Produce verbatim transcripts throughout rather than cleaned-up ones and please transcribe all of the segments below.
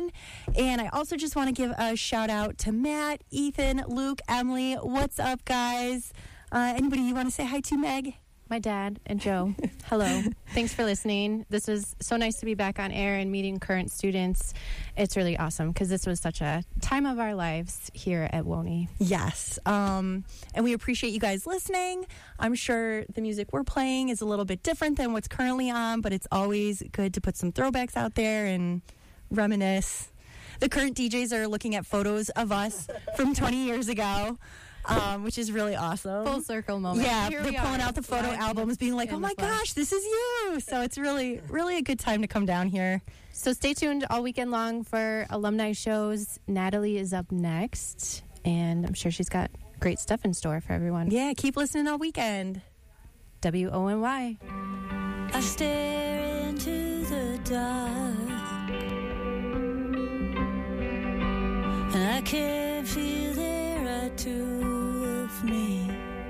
fun. And I also just want to give a shout out to Matt, Ethan, Luke, Emily. What's up, guys? Uh, anybody you want to say hi to, Meg? My dad and Joe. Hello. Thanks for listening. This was so nice to be back on air and meeting current students. It's really awesome because this was such a time of our lives here at W O N Y. Yes. Um, and we appreciate you guys listening. I'm sure the music we're playing is a little bit different than what's currently on, but it's always good to put some throwbacks out there and reminisce. The current D Js are looking at photos of us from twenty years ago. Um, which is really awesome. Full circle moment. Yeah, Here they're pulling are, out the photo albums, being like, oh my gosh, this is you. So it's really, really a good time to come down here. So stay tuned all weekend long for alumni shows. Natalie is up next, and I'm sure she's got great stuff in store for everyone. Yeah, keep listening all weekend. W O N Y. I stare into the dark, and I can feel there are two of me.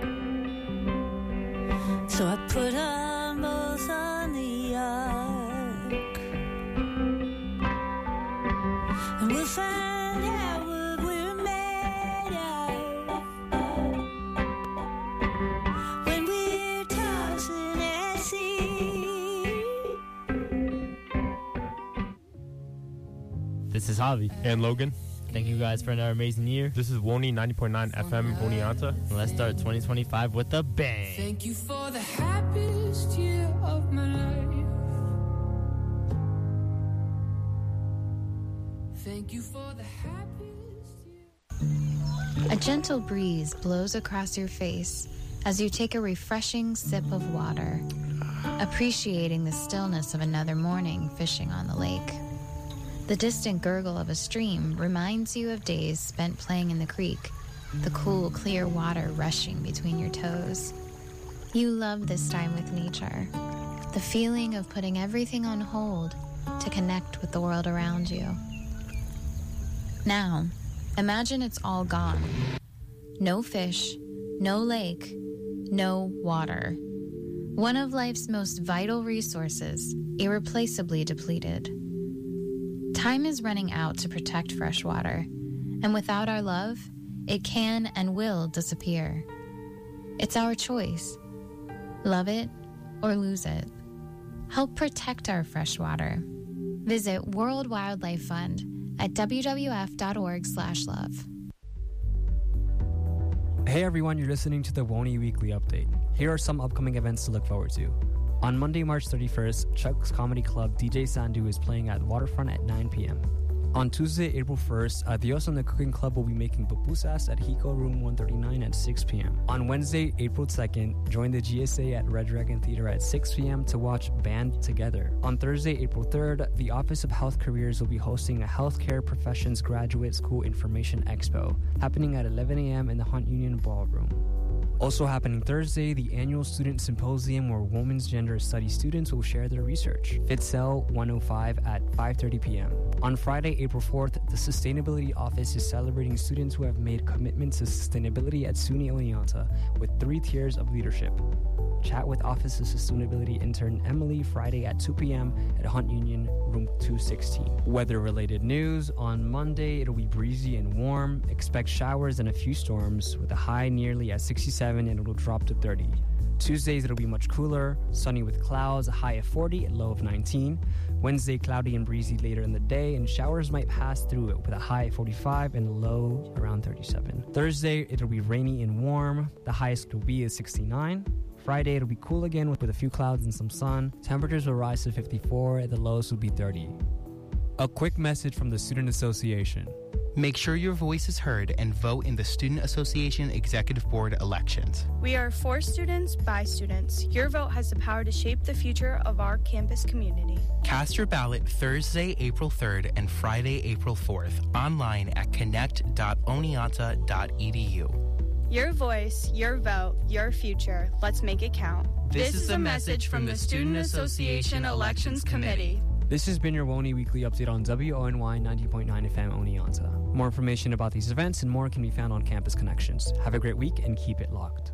So I put them both on the ark, and we'll find out what we're made of when we're tossing at sea. This is Javi. And Logan. Thank you guys for another amazing year. This is W O N Y ninety point nine F M Oneonta. And let's start twenty twenty-five with a bang. Thank you for the happiest year of my life. Thank you for the happiest year. A gentle breeze blows across your face as you take a refreshing sip of water, appreciating the stillness of another morning fishing on the lake. The distant gurgle of a stream reminds you of days spent playing in the creek, the cool, clear water rushing between your toes. You love this time with nature, the feeling of putting everything on hold to connect with the world around you. Now, imagine it's all gone. No fish, no lake, no water. One of life's most vital resources, irreplaceably depleted. Time is running out to protect fresh water, and without our love, it can and will disappear. It's our choice. Love it or lose it. Help protect our fresh water. Visit World Wildlife Fund at w w f dot org slash love. Hey everyone, you're listening to the W O N Y Weekly Update. Here are some upcoming events to look forward to. On Monday, March thirty-first, Chuck's Comedy Club D J Sandu is playing at Waterfront at nine p.m. On Tuesday, April first, Adios and the Cooking Club will be making pupusas at Hiko Room one thirty-nine at six p.m. On Wednesday, April second, join the G S A at Red Dragon Theater at six p.m. to watch Band Together. On Thursday, April third, the Office of Health Careers will be hosting a Healthcare Professions Graduate School Information Expo, happening at eleven a.m. in the Hunt Union Ballroom. Also happening Thursday, the annual Student Symposium where Women's Gender Studies students will share their research. FitCell one oh five at five thirty p.m. On Friday, April fourth, the Sustainability Office is celebrating students who have made commitments to sustainability at SUNY Oneonta with three tiers of leadership. Chat with Office of Sustainability intern Emily Friday at two p.m. at Hunt Union, room two sixteen. Weather-related news. On Monday, it'll be breezy and warm. Expect showers and a few storms with a high nearly at sixty-seven and it'll drop to thirty. Tuesdays, it'll be much cooler, sunny with clouds, a high of forty and low of nineteen. Wednesday, cloudy and breezy later in the day, and showers might pass through it with a high of forty-five and a low around thirty-seven. Thursday, it'll be rainy and warm. The highest will be is sixty-nine. Friday, it'll be cool again with, with a few clouds and some sun. Temperatures will rise to fifty-four, and the lowest will be thirty. A quick message from the Student Association. Make sure your voice is heard and vote in the Student Association Executive Board elections. We are for students, by students. Your vote has the power to shape the future of our campus community. Cast your ballot Thursday, April third and Friday, April fourth online at connect dot oneonta dot e d u. Your voice, your vote, your future. Let's make it count. This, this is a message from the Student Association Elections Committee. This has been your W O N Y Weekly Update on W O N Y ninety point nine F M Oneonta. More information about these events and more can be found on Campus Connections. Have a great week and keep it locked.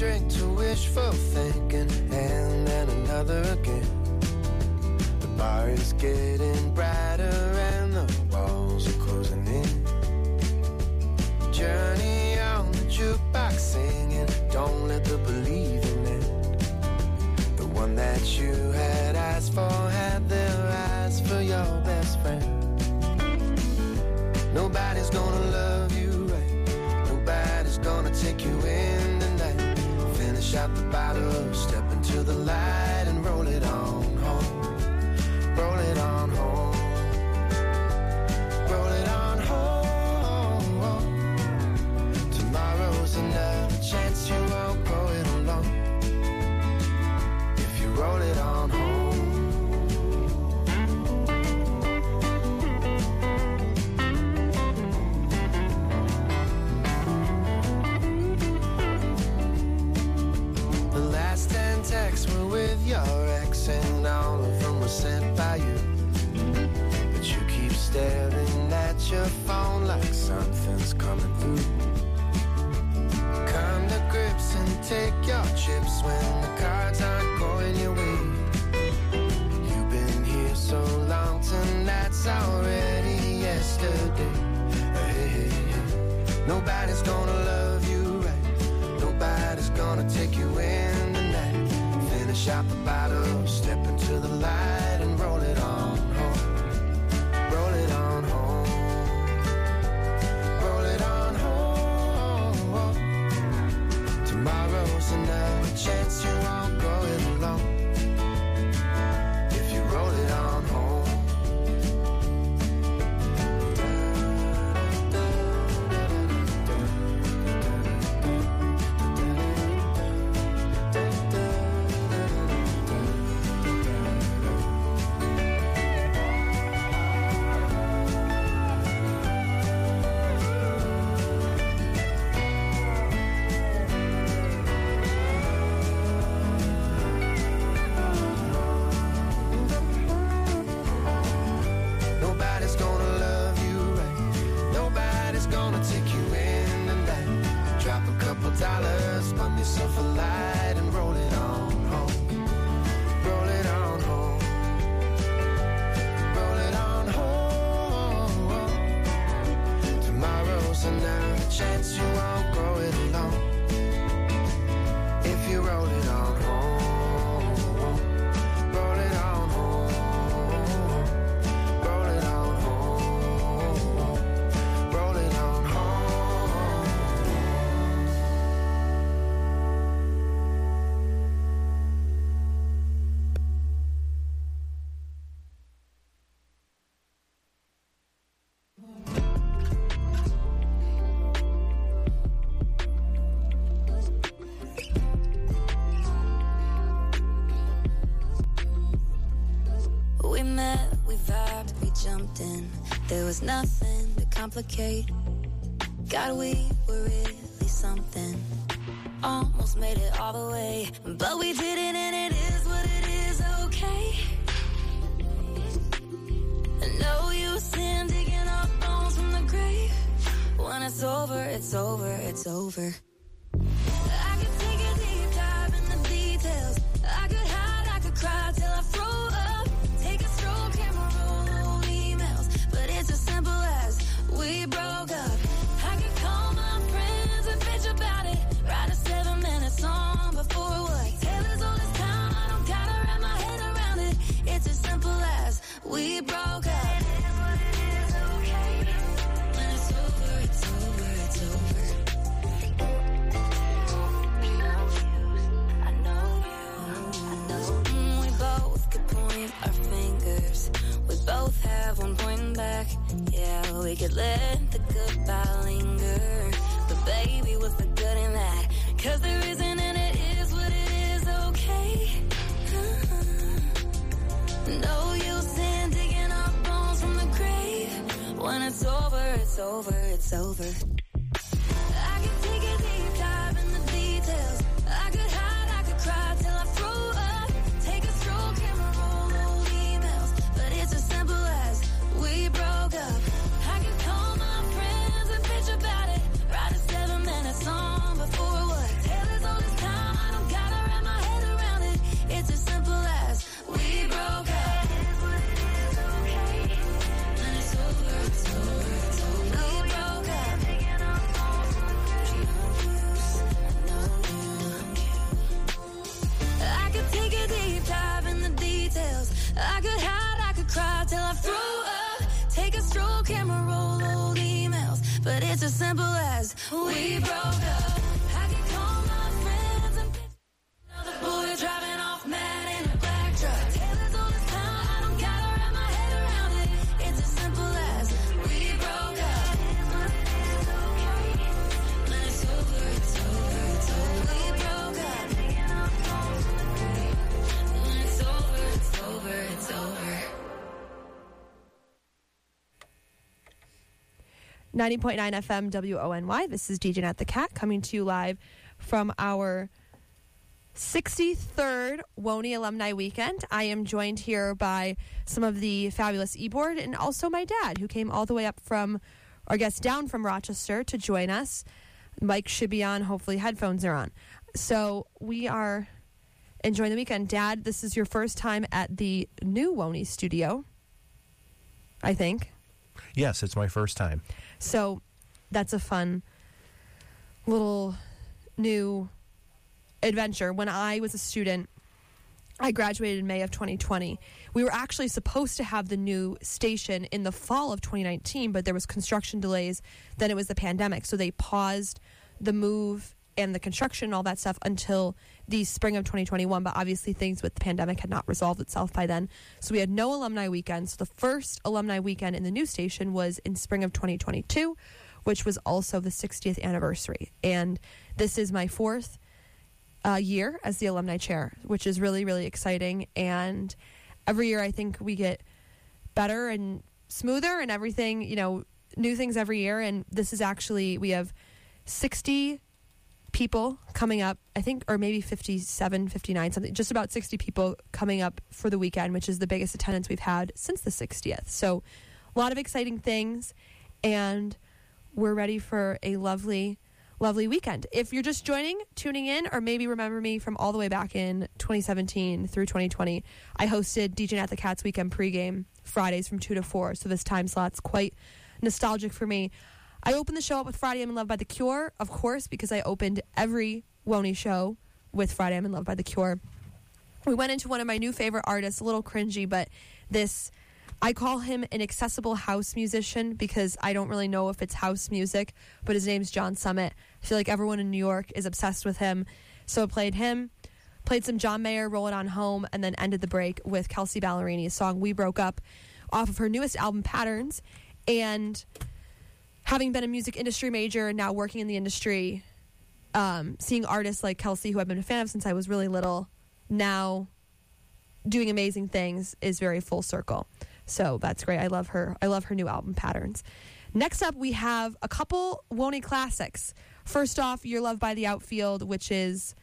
drink to wishful thinking, and then another again. The bar is getting brighter and the walls are closing in. Journey on the jukebox singing, don't let the believing end. The one that you had asked for had their eyes for your best friend. Nobody's gonna love you right, nobody's gonna take you in tonight. Finish out the bottle, step into the light and roll it on home. Roll it on home. Roll it on home. Tomorrow's another chance, you won't go it alone. If you roll it on home. Texts were with your ex and all of them were sent by you. But you keep staring at your phone like something's coming through. Come to grips and take your chips when the cards aren't going your way. You've been here so long, tonight's already yesterday. Hey, hey, hey. Nobody's gonna love you right, nobody's gonna take you in tonight. Finish out the bottle, step into the light and roll it on home. Roll it on home. Roll it on home. Tomorrow's another chance, you won't go it alone. If you roll it on home. Dollars, spun yourself a light and roll it on home. Roll it on home. Roll it on home. Tomorrow's another chance, you won't go it alone. If you roll it on home. Roll it on home. Roll it on home. Roll it on home. We met, we vibed, we jumped in. There was nothing to complicate. God, we were really something. Almost made it all the way, but we didn't, and it is what it is, okay? No use in digging up bones from the grave. When it's over, it's over, it's over. I could take a deep dive in the details. I could hide, I could cry till I throw up. Take a stroll, camera roll, old emails. But it's as simple as we broke up. I could call my friends and bitch about it. Write a seven minute song before what? Taylor's all this time, I don't gotta wrap my head around it. It's as simple as we broke up. It is what it is, okay? When it's over, it's over, it's over. I know you, I know. Mm, we both could point our fingers. We both have one pointing back. Yeah, we could let the goodbye linger. But baby, what's the good in that? Cause there isn't, and it is what it is, okay? Uh-huh. No use in digging up bones from the grave. When it's over, it's over, it's over. I could take a deep dive in the details. I could hide, I could cry till I throw up. Take a stroll, camera roll, old emails. But it's as simple as we broke up. I could call my friends and bitch about it. Write a seven minute song before what? Taylor's all this time. We broke up. I could call my friends and pick another boy driving off mad in a black truck. Taylor's on his town, I don't gotta wrap my head around it. It's as simple as we broke up. When it's over, it's over, it's over. We broke up. When it's over, it's over, it's over. ninety point nine F M W O N Y. This is D J Nat the Cat coming to you live from our sixty-third Woney Alumni Weekend. I am joined here by some of the fabulous e-board and also my dad, who came all the way up from, or I guess down from Rochester to join us. Mic should be on. Hopefully headphones are on. So we are enjoying the weekend. Dad, this is your first time at the new Woney studio, I think. Yes, it's my first time. So that's a fun little new adventure. When I was a student, I graduated in May of twenty twenty. We were actually supposed to have the new station in the fall of twenty nineteen, but there was construction delays. Then it was the pandemic. So they paused the move and the construction and all that stuff until the spring of twenty twenty-one. But obviously things with the pandemic had not resolved itself by then. So we had no alumni weekend. So the first alumni weekend in the new station was in spring of twenty twenty-two, which was also the sixtieth anniversary. And this is my fourth uh, year as the alumni chair, which is really, really exciting. And every year I think we get better and smoother and everything, you know, new things every year. And this is actually, we have sixty people coming up, I think, or maybe fifty-seven, fifty-nine, something, just about sixty people coming up for the weekend, which is the biggest attendance we've had since the sixtieth. So a lot of exciting things, and we're ready for a lovely, lovely weekend. If you're just joining, tuning in, or maybe remember me from all the way back in twenty seventeen through twenty twenty, I hosted D J Nat the Cat's Weekend pregame Fridays from two to four, so this time slot's quite nostalgic for me. I opened the show up with Friday I'm in Love by The Cure, of course, because I opened every Woney show with Friday I'm in Love by The Cure. We went into one of my new favorite artists, a little cringy, but this, I call him an accessible house musician because I don't really know if it's house music, but his name's John Summit. I feel like everyone in New York is obsessed with him. So I played him, played some John Mayer, Roll It On Home, and then ended the break with Kelsey Ballerini's song We Broke Up off of her newest album, Patterns. And having been a music industry major and now working in the industry, um, seeing artists like Kelsey, who I've been a fan of since I was really little, now doing amazing things is very full circle. So that's great. I love her. I love her new album, Patterns. Next up, we have a couple Woney classics. First off, Your Love by the Outfield, which is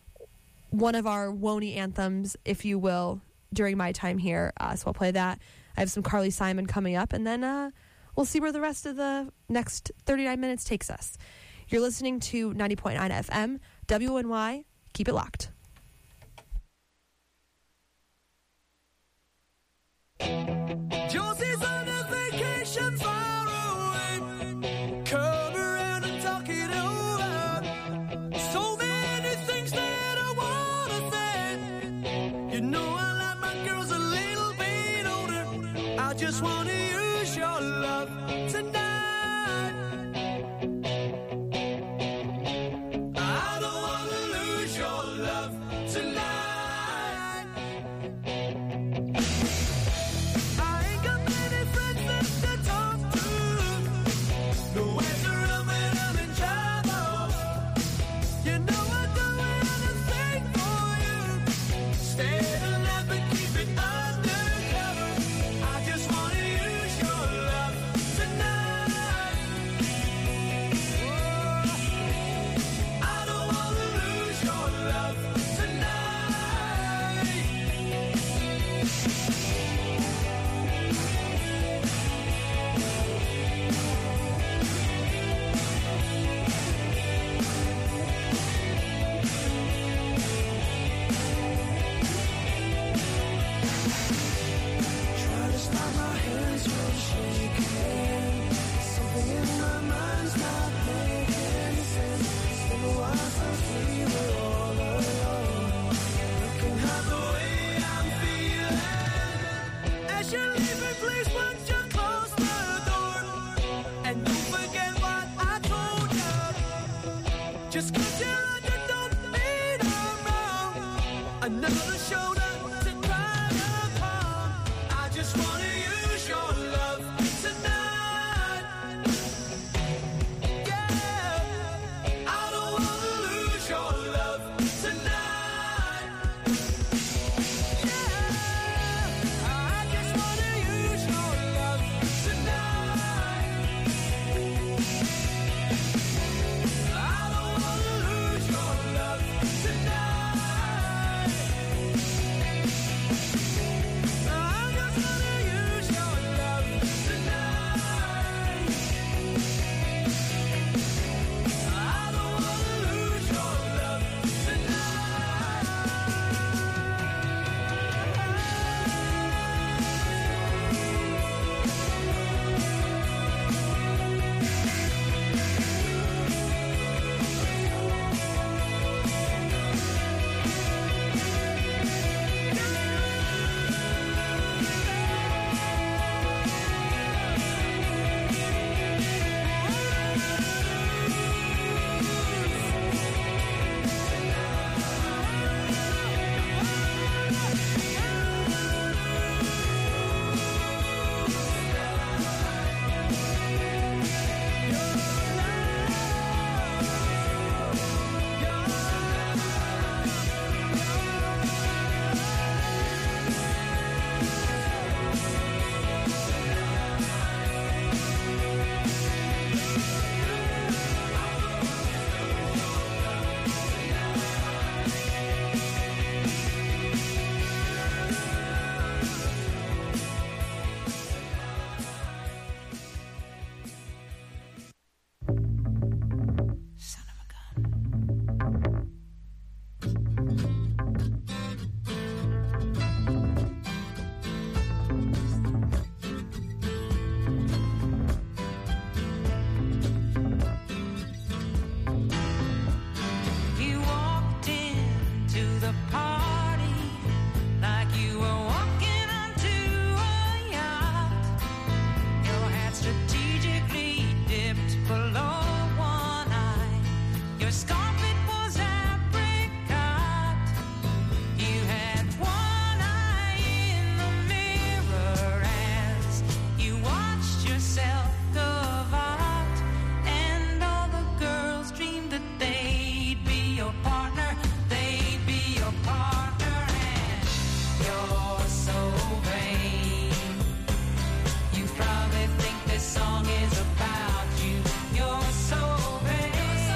one of our Woney anthems, if you will, during my time here. Uh, so I'll play that. I have some Carly Simon coming up, and then uh, we'll see where the rest of the next thirty-nine minutes takes us. You're listening to ninety point nine F M, W N Y. Keep it locked. Josie's on a vacation far away. Come around and talk it over. So many things that I wanna say. You know I like my girls a little bit older. I just wanna use your love tonight. I don't wanna lose your love tonight. Stay alive and keep it undercover. I just wanna use the party like you were walking onto a yacht. Your hat strategically dipped below one eye. Your scarlet was apricot. You had one eye in the mirror as you watched yourself go out. And all the girls dreamed that they'd be your partner. They'd be your partner. And you're so vain. You probably think this song is about you. You're so vain.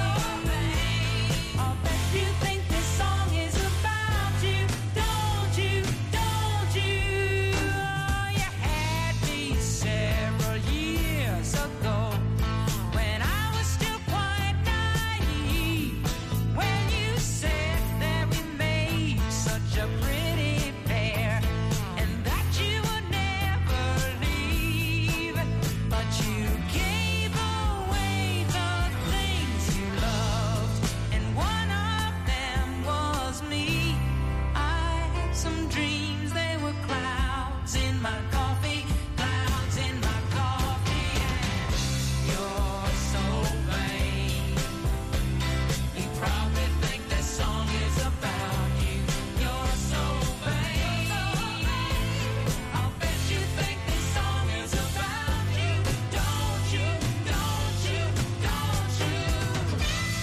I'll bet you think this song is about you. Don't you? Don't you? Oh, you had me several years ago when I was still quite naive. When you said that we made such a pretty pair and that you would never leave. But you gave away the things you loved, and one of them was me. I had some dreams, they were clouds in my coffee, clouds in my coffee, and you're so vain. You probably think this song is about you. You're so vain. I'll bet you think this song is about you. Don't you? Don't you? Don't you?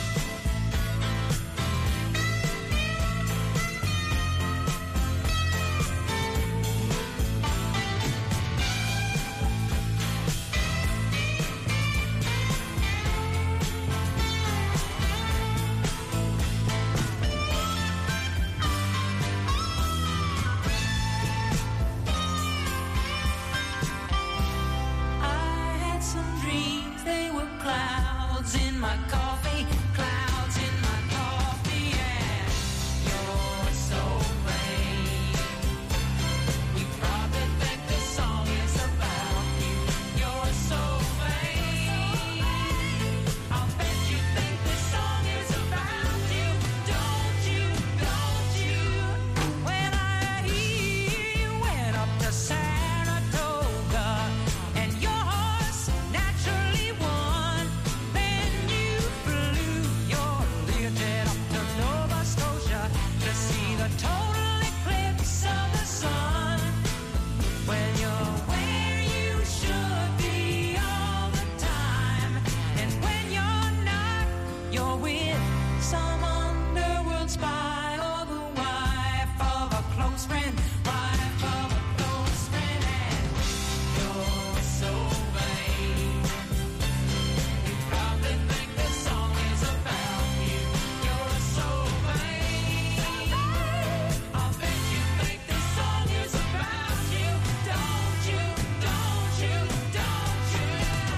I had some dreams, they were clouds in my coffee, clouds in my coffee, and you're so vain. You probably think this song is about you. You're so vain. I'll bet you think this song is about you. Don't you? Don't you? When I hear you went up to Saratoga and your horse naturally won, then you flew your Learjet up to Nova Scotia to see the total eclipse of the sun. When you're where you should be all the time, and when you're not, you're with some underworld spy or the wife of a close friend, wife of a close friend, and you're so vain. You probably think this song is about you. You're so vain. I'll bet you think this song is about you. Don't you? Don't you? Don't you?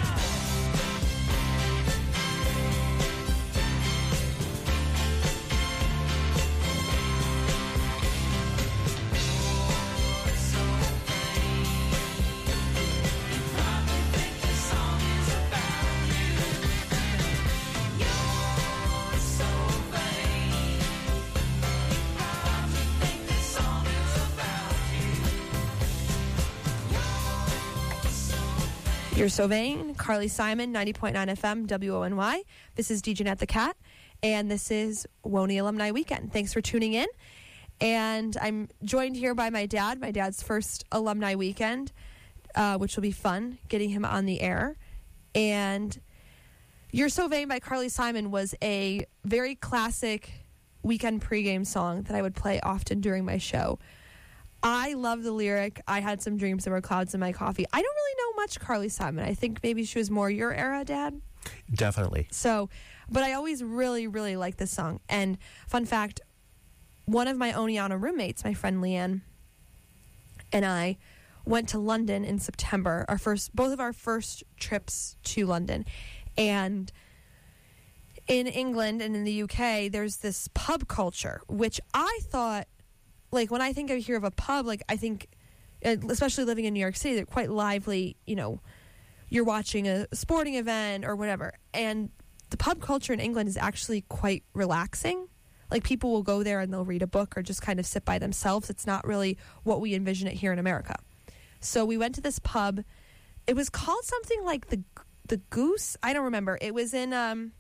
You're So Vain, Carly Simon, ninety point nine F M, W O N Y. This is D J Nat the Cat, and this is Woney Alumni Weekend. Thanks for tuning in. And I'm joined here by my dad, my dad's first alumni weekend, uh, which will be fun, getting him on the air. And You're So Vain by Carly Simon was a very classic weekend pregame song that I would play often during my show. I love the lyric, I had some dreams, there were clouds in my coffee. I don't really know much Carly Simon. I think maybe she was more your era, Dad. Definitely. So, but I always really, really like this song. And fun fact, one of my Oneana roommates, my friend Leanne, and I went to London in September, our first, both of our first trips to London. And in England and in the U K, there's this pub culture, which I thought, like, when I think I hear of a pub, like, I think, especially living in New York City, they're quite lively, you know, you're watching a sporting event or whatever. And the pub culture in England is actually quite relaxing. like people will go there and they'll read a book or just kind of sit by themselves. It's not really what we envision it here in America. So we went to this pub. It was called something like the the Goose. I don't remember. It was in um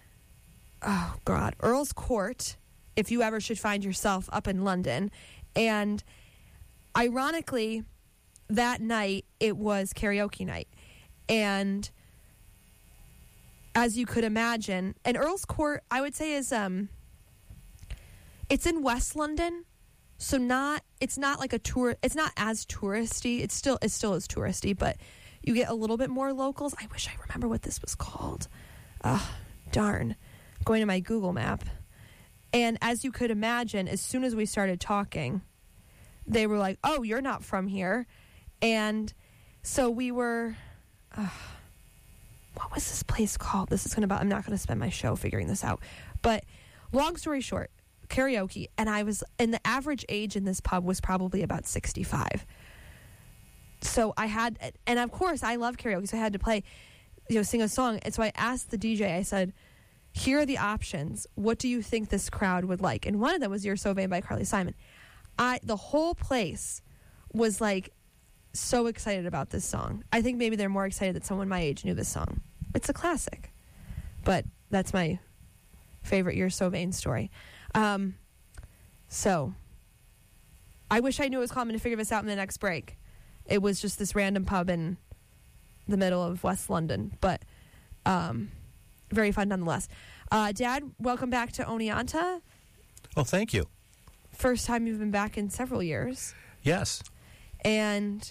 oh god, Earl's Court, if you ever should find yourself up in London. And ironically, that night it was karaoke night. And as you could imagine, and Earl's Court, I would say, is um it's in West London. So not it's not like a tour it's not as touristy. It's still it still is touristy, but you get a little bit more locals. I wish I remember what this was called. Oh, darn. Going to my Google map. And as you could imagine, as soon as we started talking, they were like, "Oh, you're not from here." And so we were uh, what was this place called? This is going to I'm not going to spend my show figuring this out. But long story short, karaoke, and I was and the average age in this pub was probably about sixty-five. So I had, and of course I love karaoke, so I had to play, you know, sing a song. And so I asked the D J, I said, here are the options. What do you think this crowd would like? And one of them was You're So Vain by Carly Simon. I the whole place was like so excited about this song. I think maybe they're more excited that someone my age knew this song. It's a classic. But that's my favorite You're So Vain story. Um, so I wish I knew it was coming to figure this out in the next break. It was just this random pub in the middle of West London, but um, very fun nonetheless. Uh, Dad, welcome back to Oneonta. Well, thank you. First time you've been back in several years. Yes. And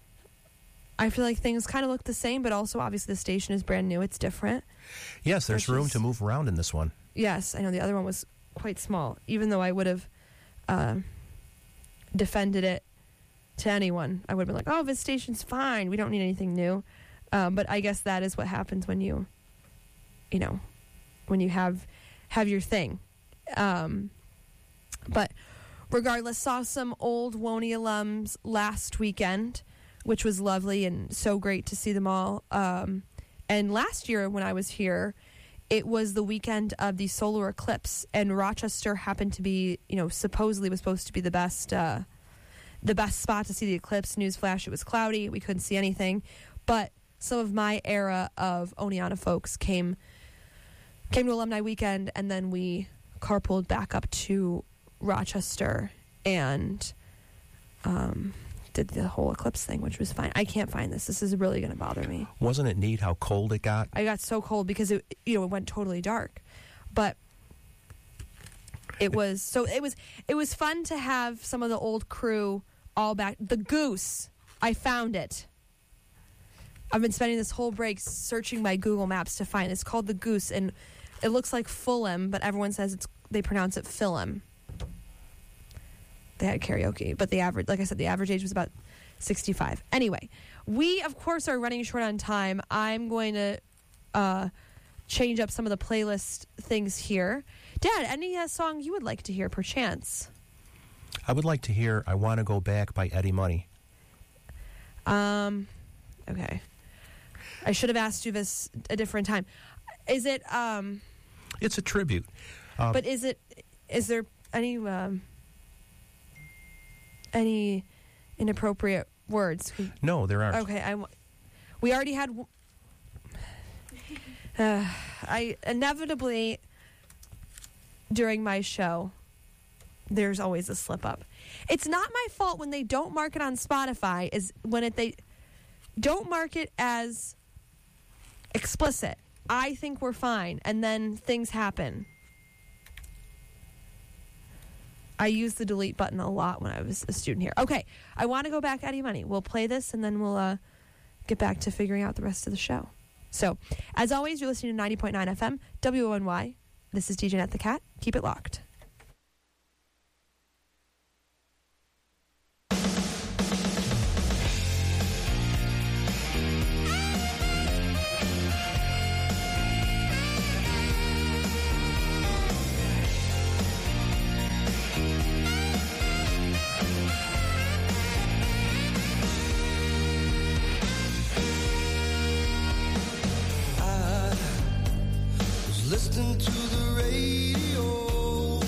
I feel like things kind of look the same, but also obviously the station is brand new. It's different. Yes, there's room is, to move around in this one. Yes, I know the other one was quite small, even though I would have uh, defended it to anyone. I would have been like, oh, this station's fine. We don't need anything new. Um, but I guess that is what happens when you, you know, when you have have your thing. Um, but regardless, saw some old Woney alums last weekend, which was lovely and so great to see them all. Um, and last year when I was here, it was the weekend of the solar eclipse, and Rochester happened to be, you know, supposedly was supposed to be the best, uh, the best spot to see the eclipse. Newsflash, it was cloudy. We couldn't see anything. But some of my era of Oneonta folks came came to Alumni Weekend, and then we carpooled back up to Rochester and um, did the whole eclipse thing, which was fine. I can't find this. This is really going to bother me. Wasn't it neat how cold it got? I got so cold because it, you know, it went totally dark. But it was so it was it was fun to have some of the old crew all back. The Goose, I found it. I've been spending this whole break searching my Google Maps to find it. It's called the Goose, and it looks like Fulham, but everyone says it's they pronounce it Philem. They had karaoke, but the average, like I said, the average age was about sixty-five. Anyway, we, of course, are running short on time. I'm going to uh, change up some of the playlist things here. Dad, any uh, song you would like to hear, perchance? I would like to hear I Want to Go Back by Eddie Money. Um, okay. I should have asked you this a different time. Is it, um... It's a tribute. Um, but is it, is there any, um... any inappropriate words? No, there aren't. Okay, I, we already had. Uh, I inevitably during my show, there's always a slip up. It's not my fault when they don't mark it on Spotify. Is when it they don't mark it as explicit. I think we're fine, and then things happen. I used the delete button a lot when I was a student here. Okay, I want to go back, Eddie Money. We'll play this, and then we'll uh, get back to figuring out the rest of the show. So, as always, you're listening to ninety point nine F M, W O N Y. This is D J Net the Cat. Keep it locked. Listening to the radio,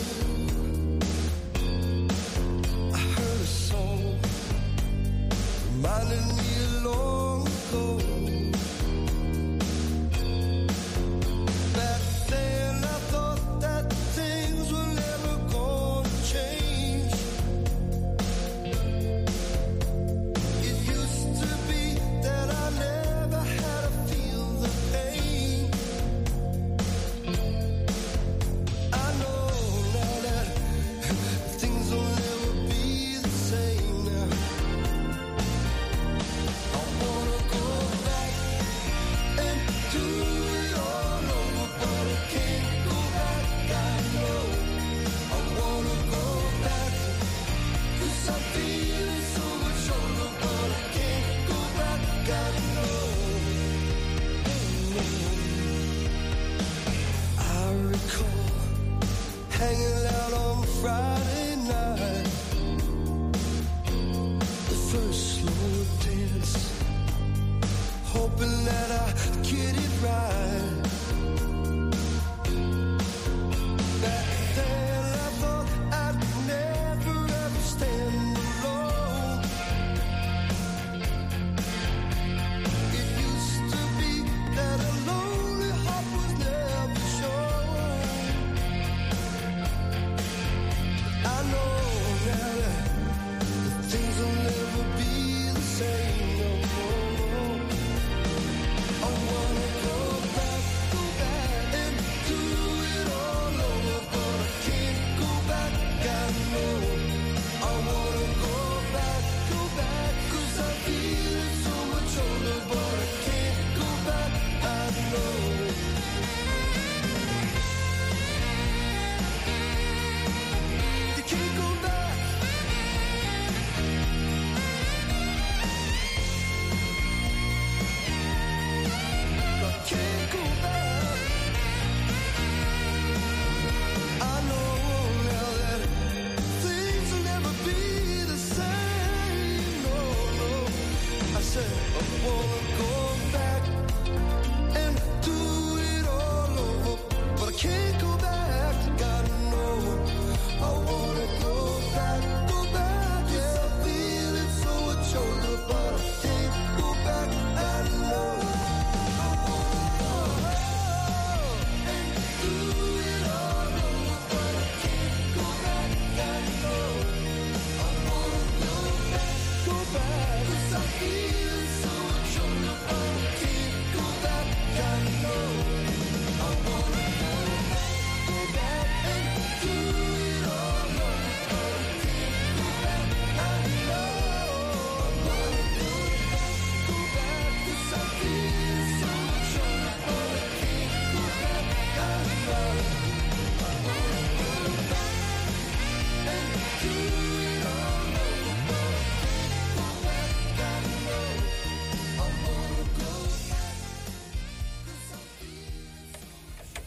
feeling so much older, but I can't go back. I know I wanna go back, go back and do it all over, but I can't go back. I know I wanna go back, go back, 'cause I feel so much older, but I can't go back. I know I wanna go back and do it all over, but I can't go back. I know I wanna go back, 'cause I feel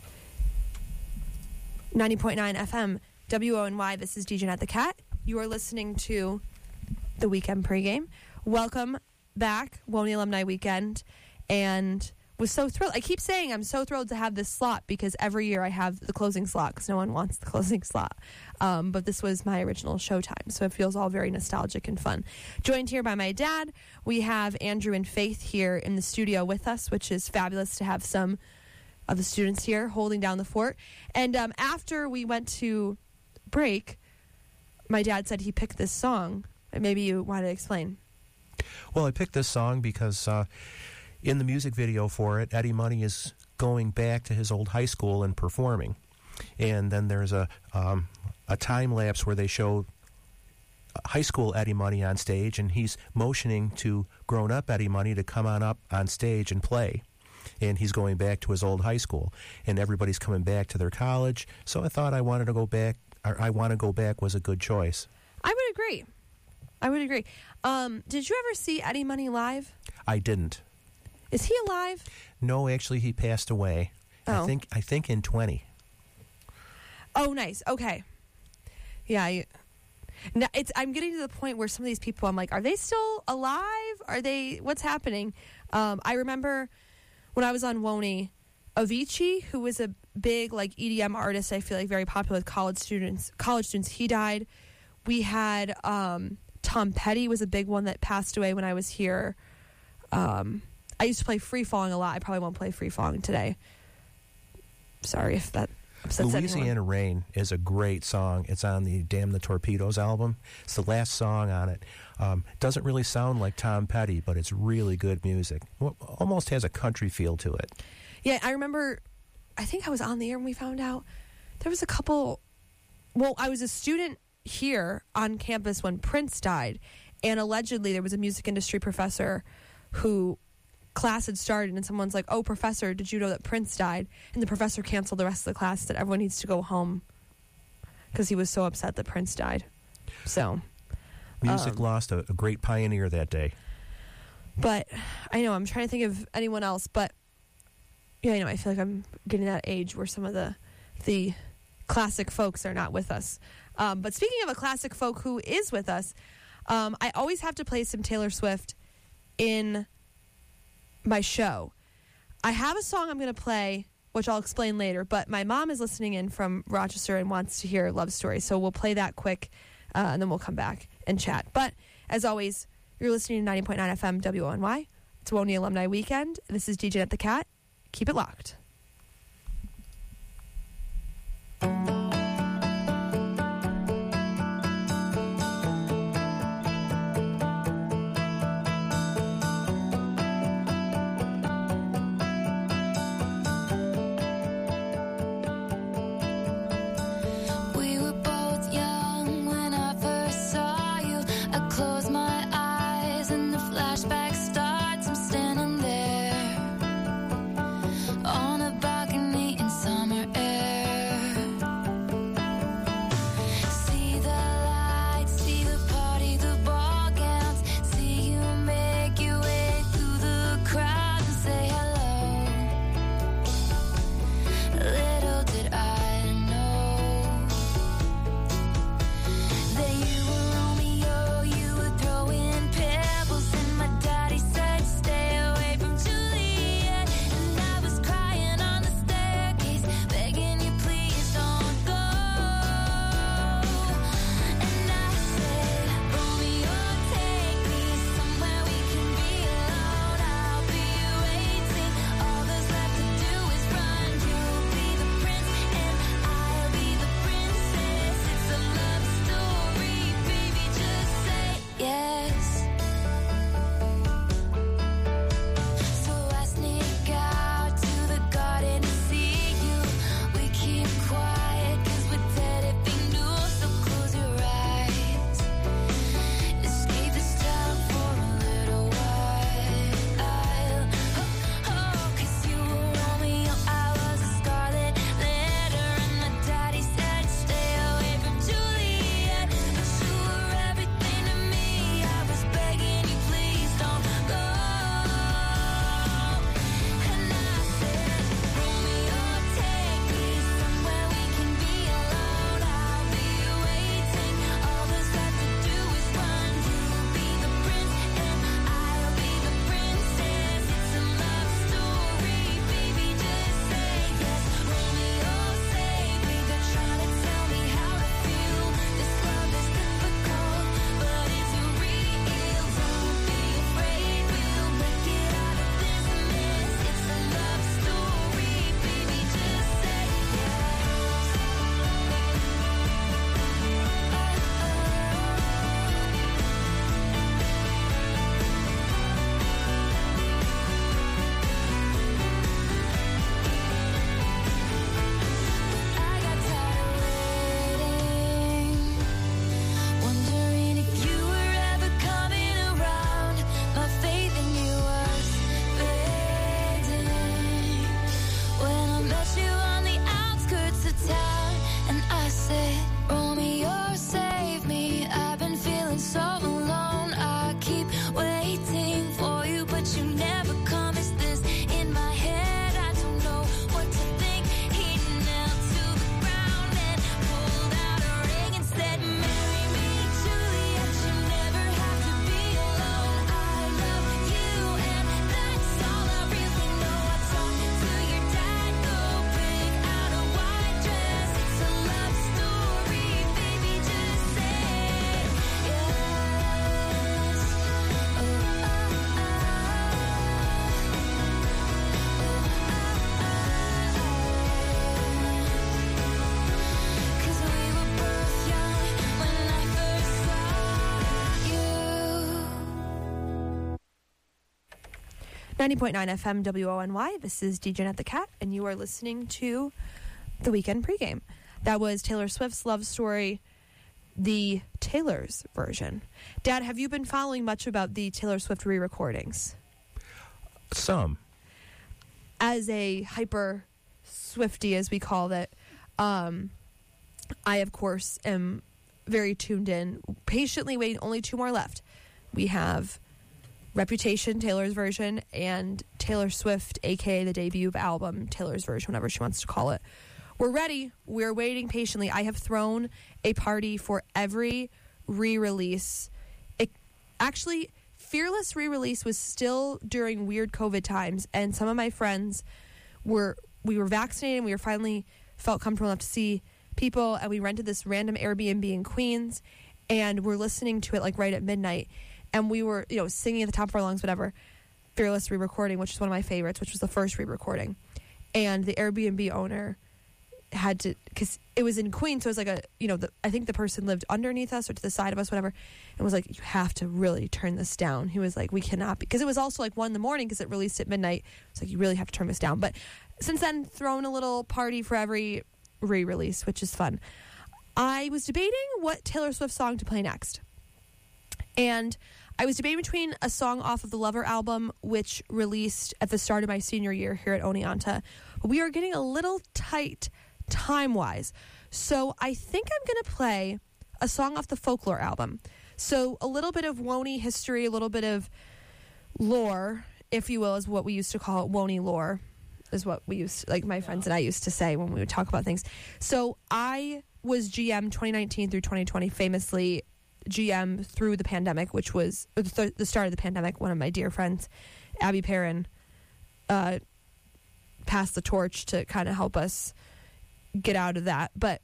ninety point nine F M, W O N Y. This is D J Nat the Cat. You are listening to the Weekend Pregame. Welcome back, Woney Alumni Weekend. And was so thrilled. I keep saying I'm so thrilled to have this slot because every year I have the closing slot because no one wants the closing slot. Um, but this was my original showtime, so it feels all very nostalgic and fun. Joined here by my dad, we have Andrew and Faith here in the studio with us, which is fabulous to have some of the students here holding down the fort. And um, after we went to break, my dad said he picked this song. Maybe you want to explain. Well, I picked this song because uh, in the music video for it, Eddie Money is going back to his old high school and performing. And then there's a um, a time lapse where they show high school Eddie Money on stage, and he's motioning to grown-up Eddie Money to come on up on stage and play. And he's going back to his old high school, and everybody's coming back to their college. So I thought I wanted to go back, or I Want to Go Back was a good choice. I would agree. I would agree. Um, did you ever see Eddie Money live? I didn't. Is he alive? No, actually, he passed away. Oh. I think I think in twenty. Oh, nice. Okay. Yeah. I, now it's. I'm getting to the point where some of these people, I'm like, are they still alive? Are they? What's happening? Um, I remember when I was on Woney, Avicii, who was a big like E D M artist, I feel like very popular with college students. College students. He died. We had um, Tom Petty was a big one that passed away when I was here. Um, I used to play Free Falling a lot. I probably won't play Free Falling today. Sorry if that upsets Louisiana anyone. Rain is a great song. It's on the Damn the Torpedoes album. It's the last song on it. Um, doesn't really sound like Tom Petty, but it's really good music. Well, almost has a country feel to it. Yeah, I remember, I think I was on the air when we found out. There was a couple, well, I was a student here on campus when Prince died, and allegedly there was a music industry professor who class had started, and someone's like, oh, professor, did you know that Prince died? And the professor canceled the rest of the class, said everyone needs to go home because he was so upset that Prince died. So Music um, lost a, a great pioneer that day. But I know, I'm trying to think of anyone else, but yeah, I know, I feel like I'm getting that age where some of the the classic folks are not with us. Um, but speaking of a classic folk who is with us, um, I always have to play some Taylor Swift in my show. I have a song I'm going to play, which I'll explain later, but my mom is listening in from Rochester and wants to hear Love Story, so we'll play that quick, uh, and then we'll come back and chat. But, as always, you're listening to ninety point nine F M W O N Y. It's Woney Alumni Weekend. This is D J Nat the Cat. Keep it locked. We were both young when I first saw you. I close my eyes and the flashback starts. I'm standing there on ninety point nine F M W O N Y. This is D J Net the Cat, and you are listening to The Weekend Pregame. That was Taylor Swift's Love Story, the Taylor's version. Dad, have you been following much about the Taylor Swift re-recordings? Some. As a hyper Swiftie, as we call it, um, I, of course, am very tuned in, patiently waiting, only two more left. We have Reputation, Taylor's version, and Taylor Swift, a k a the debut album, Taylor's version, whatever she wants to call it. We're ready. We're waiting patiently. I have thrown a party for every re-release. It, actually, Fearless re-release was still during weird COVID times, and some of my friends were, we were vaccinated, and we were finally felt comfortable enough to see people, and we rented this random Airbnb in Queens, and we're listening to it like right at midnight, and we were, you know, singing at the top of our lungs, whatever. Fearless re-recording, which is one of my favorites, which was the first re-recording, and the Airbnb owner had to, because it was in Queens, so it was like a, you know, the, I think the person lived underneath us or to the side of us, whatever, and was like, you have to really turn this down. He was like, we cannot, because it was also like one in the morning because it released at midnight. It's like, you really have to turn this down. But since then, thrown a little party for every re-release, which is fun. I was debating what Taylor Swift song to play next. And I was debating between a song off of the Lover album, which released at the start of my senior year here at Oneonta. But we are getting a little tight time-wise. So I think I'm going to play a song off the Folklore album. So a little bit of Woney history, a little bit of lore, if you will, is what we used to call it. Woney lore is what we used to, like my friends and I used to say when we would talk about things. So I was G M twenty nineteen through twenty twenty, famously G M through the pandemic, which was or the, th- the start of the pandemic. One of my dear friends, Abby Perrin, uh, passed the torch to kind of help us get out of that. But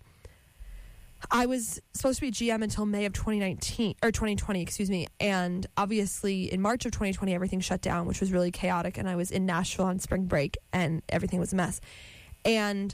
I was supposed to be G M until May of twenty nineteen or twenty twenty, excuse me. And obviously in March of twenty twenty, everything shut down, which was really chaotic. And I was in Nashville on spring break and everything was a mess. And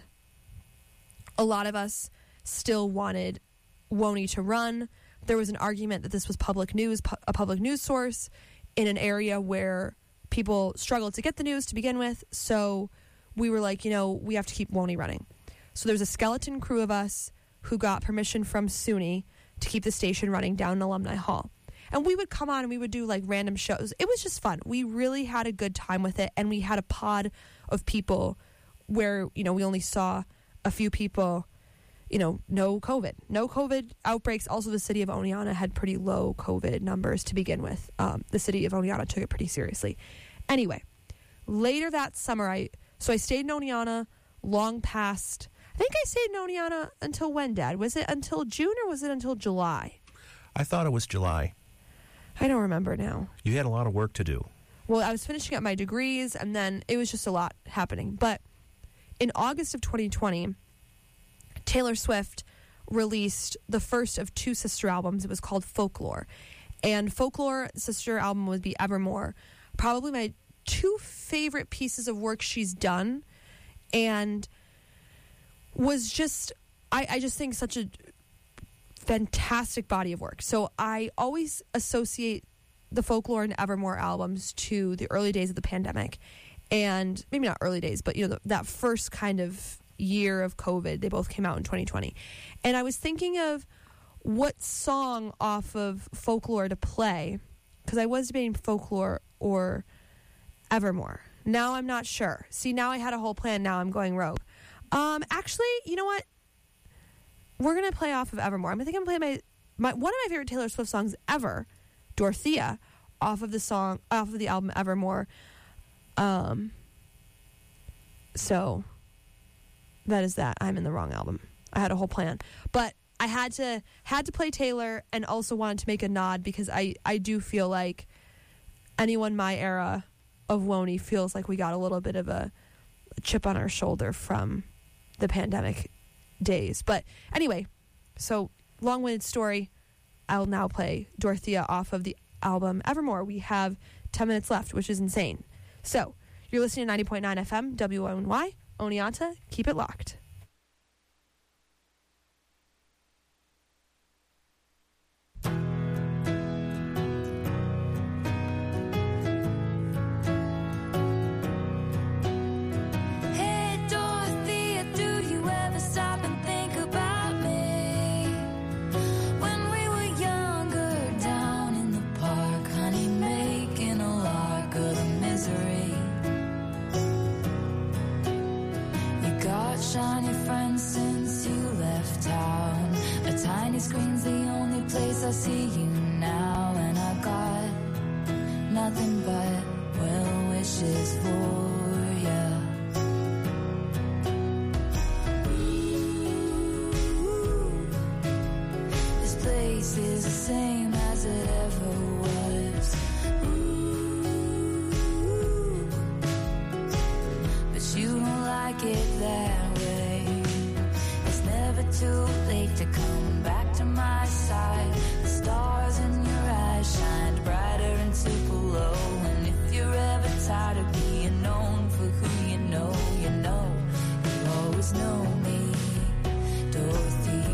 a lot of us still wanted Woney to run. There was an argument that this was public news, pu- a public news source in an area where people struggled to get the news to begin with. So we were like, you know, we have to keep Woney running. So there's a skeleton crew of us who got permission from SUNY to keep the station running down in Alumni Hall. And we would come on and we would do like random shows. It was just fun. We really had a good time with it. And we had a pod of people where, you know, we only saw a few people, you know, no COVID. No COVID outbreaks. Also, the city of Oneonta had pretty low COVID numbers to begin with. Um, the city of Oneonta took it pretty seriously. Anyway, later that summer, I so I stayed in Oneonta long past... I think I stayed in Oneonta until when, Dad? Was it until June or was it until July? I thought it was July. I don't remember now. You had a lot of work to do. Well, I was finishing up my degrees, and then it was just a lot happening. But in August of twenty twenty, Taylor Swift released the first of two sister albums. It was called Folklore. And Folklore, sister album, would be Evermore. Probably my two favorite pieces of work she's done. And was just, I, I just think such a fantastic body of work. So I always associate the Folklore and Evermore albums to the early days of the pandemic. And maybe not early days, but, you know, the, that first kind of year of COVID. They both came out in twenty twenty. And I was thinking of what song off of Folklore to play, because I was debating Folklore or Evermore. Now I'm not sure. See, now I had a whole plan. Now I'm going rogue. Um, actually, you know what? We're going to play off of Evermore. I think I'm going to play my, my one of my favorite Taylor Swift songs ever, Dorothea, off of the song, off of the album Evermore. Um, so that is that. I'm in the wrong album. I had a whole plan, but I had to, had to play Taylor and also wanted to make a nod because I, I do feel like anyone my era of Woney feels like we got a little bit of a chip on our shoulder from the pandemic days. But anyway, so long-winded story. I'll now play Dorothea off of the album Evermore. We have ten minutes left, which is insane. So you're listening to ninety point nine F M, W O N Y, Oneonta. Keep it locked. I see you now, and I got nothing but well wishes for you. This place is the same as it ever was. But you don't like it that way. It's never too late to come back to my side. The stars in your eyes shined brighter into below. And if you're ever tired of being known for who you know, you know, you always know me, Dorothea.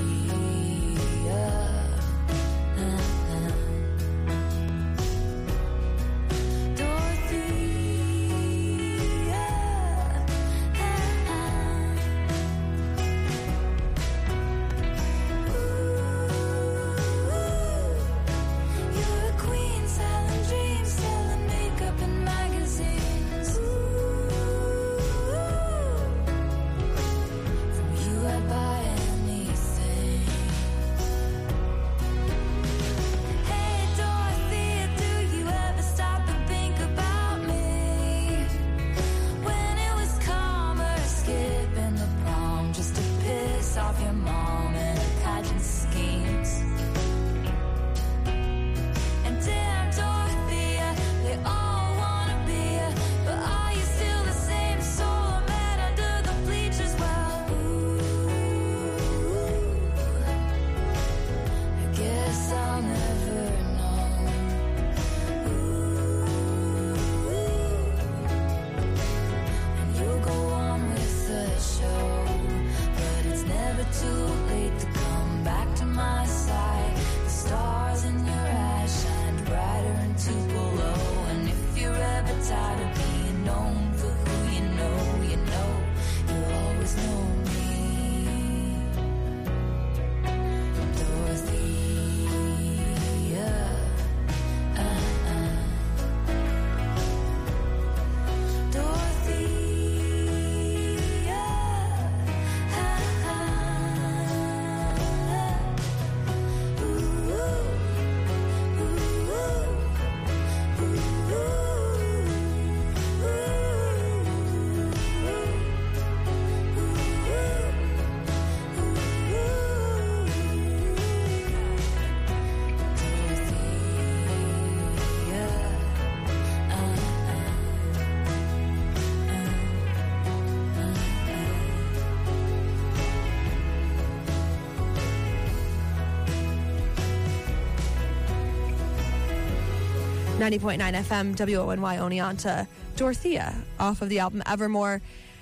ninety point nine F M, W O N Y Oneonta, Dorothea, off of the album Evermore.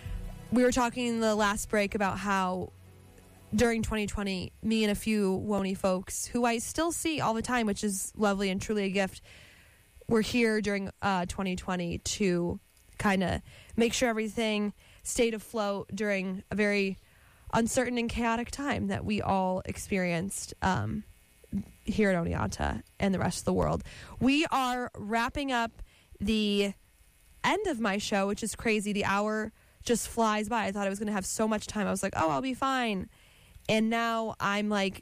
We were talking in the last break about how during twenty twenty, me and a few Woney folks, who I still see all the time, which is lovely and truly a gift, were here during uh, twenty twenty to kind of make sure everything stayed afloat during a very uncertain and chaotic time that we all experienced um, here at Oneonta and the rest of the world. We are wrapping up the end of my show, which is crazy. The hour just flies by. I thought I was going to have so much time. I was like, oh, I'll be fine. And now I'm like,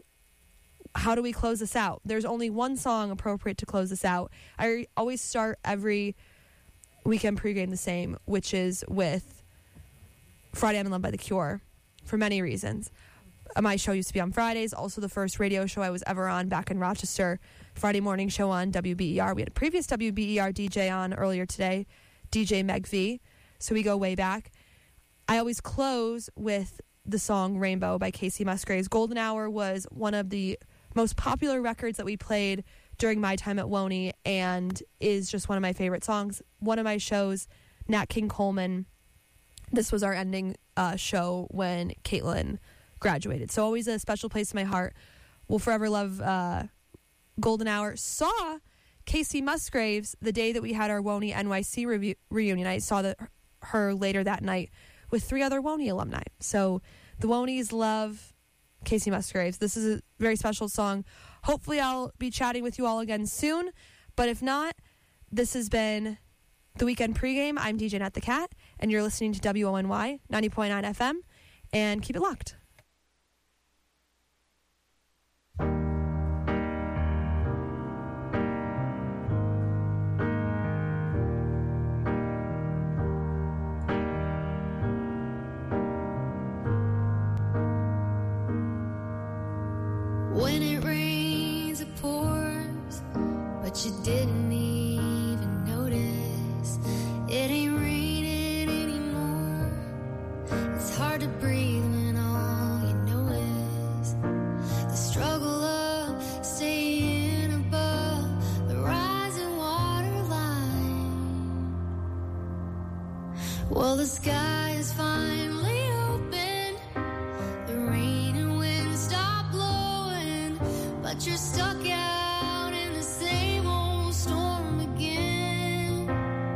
how do we close this out? There's only one song appropriate to close this out. I always start every weekend pregame the same, which is with Friday I'm in Love by The Cure, for many reasons. My show used to be on Fridays, also the first radio show I was ever on back in Rochester, Friday morning show on W B E R. We had a previous W B E R D J on earlier today, D J Meg V, so we go way back. I always close with the song Rainbow by Casey Musgraves. Golden Hour was one of the most popular records that we played during my time at Woney and is just one of my favorite songs. One of my shows, Nat King Coleman, this was our ending uh, show when Caitlin graduated. So always a special place in my heart. Will forever love uh, Golden Hour. Saw Casey Musgraves the day that we had our Woney N Y C review- reunion. I saw the, her later that night with three other Woney alumni. So the Woneys love Casey Musgraves. This is a very special song. Hopefully I'll be chatting with you all again soon. But if not, this has been the Weekend Pregame. I'm D J Nat the Cat, and you're listening to W O N Y ninety point nine F M. And keep it locked. When it rains, it pours, but you didn't even notice. It ain't raining anymore. It's hard to breathe when all you know is the struggle of staying above the rising water line. Well, the sky is finally open. The rain and wind stop blowing, but you're stuck out in the same old storm again.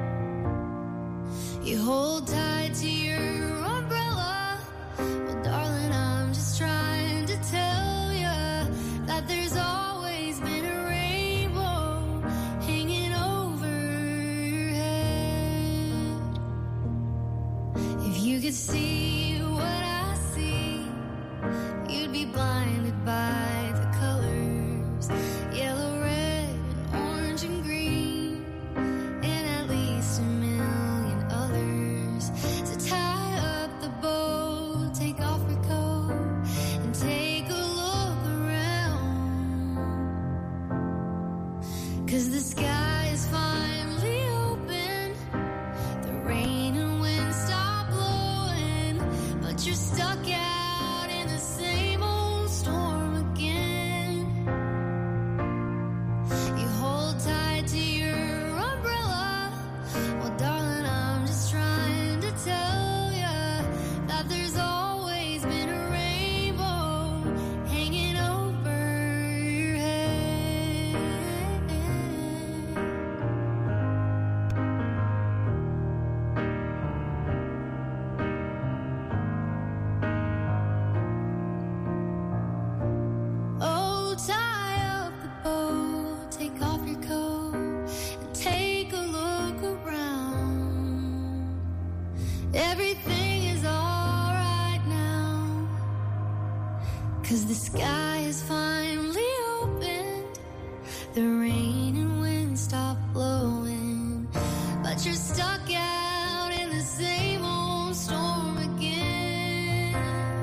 You hold tight to your umbrella. Well, darling, I'm just trying to tell you that there's always been a rainbow hanging over your head. If you could see what I see, you'd be blinded by the colors, yellow, red, orange, and green, and at least a million others. So tie up the boat, take off your coat, and take a look around. 'Cause the sky is finally open. The rain and wind stop blowing, but you're stuck out in the same old storm again. You hold tight to your umbrella. Well, darling, I'm just trying to tell you that there's always been a rainbow hanging over your head. Oh, tie up the boat, take off your coat, and take a look around. Everything is alright now, 'cause the sky is finally opened. The rain and wind stop blowing, but you're stuck out in the same old storm again.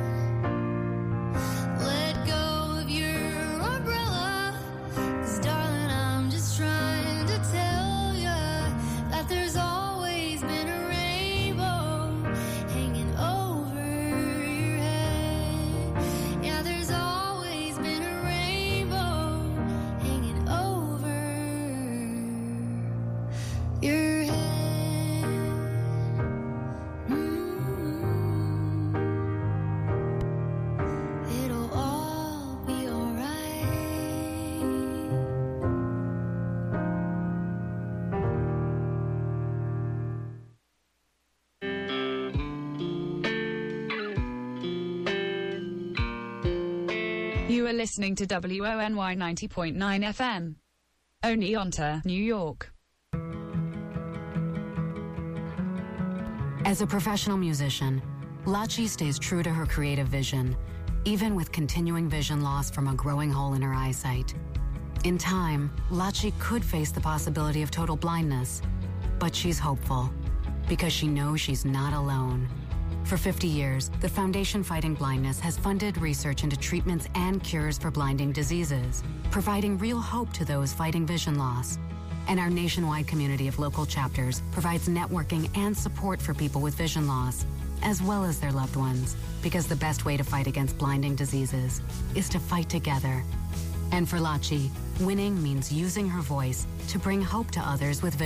Let go of your umbrella, 'cause darling, I'm just trying to tell you that there's always been a rainbow hanging over your head. Yeah, there's always been a rainbow hanging over your head. Mm. It'll all be alright. You are listening to W O N Y ninety point nine F M. Oneonta, New York. As a professional musician, Lachi stays true to her creative vision, even with continuing vision loss from a growing hole in her eyesight. In time, Lachi could face the possibility of total blindness, but she's hopeful because she knows she's not alone. For fifty years, the Foundation Fighting Blindness has funded research into treatments and cures for blinding diseases, providing real hope to those fighting vision loss. And our nationwide community of local chapters provides networking and support for people with vision loss, as well as their loved ones, because the best way to fight against blinding diseases is to fight together. And for Lachi, winning means using her voice to bring hope to others with vision